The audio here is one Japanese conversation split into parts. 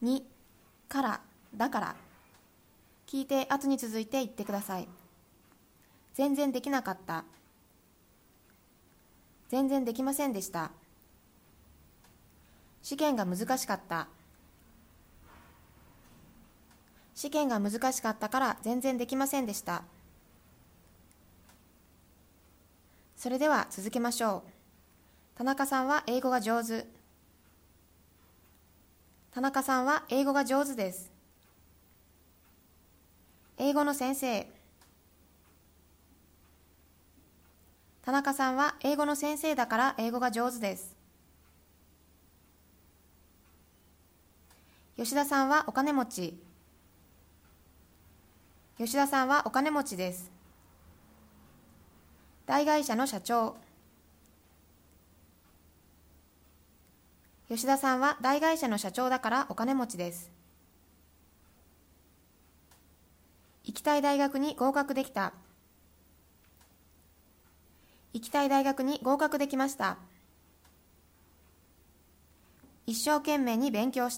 にからだから聞いて後に続いて言ってください。全然できなかった。全然できませんでした。試験が難しかった。試験が難しかったから全然できませんでした。それでは続けましょう。田中さんは英語が上手。田中さんは英語が上手です。英語の先生。田中さんは英語の先生だから英語が上手です。吉田さんはお金持ち。吉田さんはお金持ちです。大会社の社長。吉田さんは大会社の社長だからお金持ちです。行きたい大学に合格できた。行きたい大学に合格できました。一生懸命に勉強した。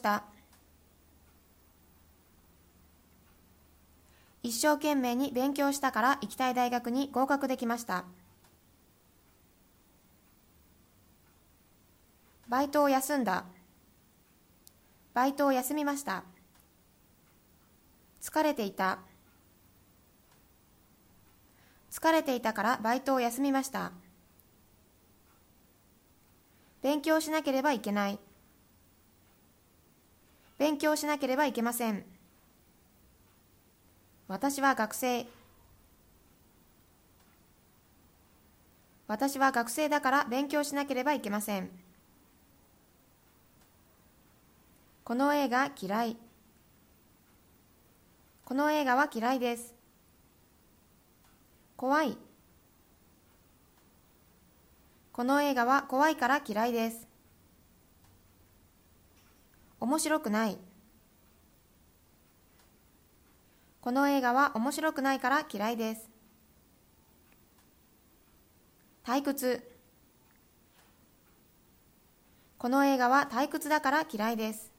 一生懸命に勉強したから行きたい大学に合格できました。バイトを休んだ。バイトを休みました。疲れていた。疲れていたからバイトを休みました。勉強しなければいけない。勉強しなければいけません。私は学生。私は学生だから勉強しなければいけません。この映画嫌い。この映画は嫌いです。怖い。この映画は怖いから嫌いです。面白くない。この映画は面白くないから嫌いです。退屈。この映画は退屈だから嫌いです。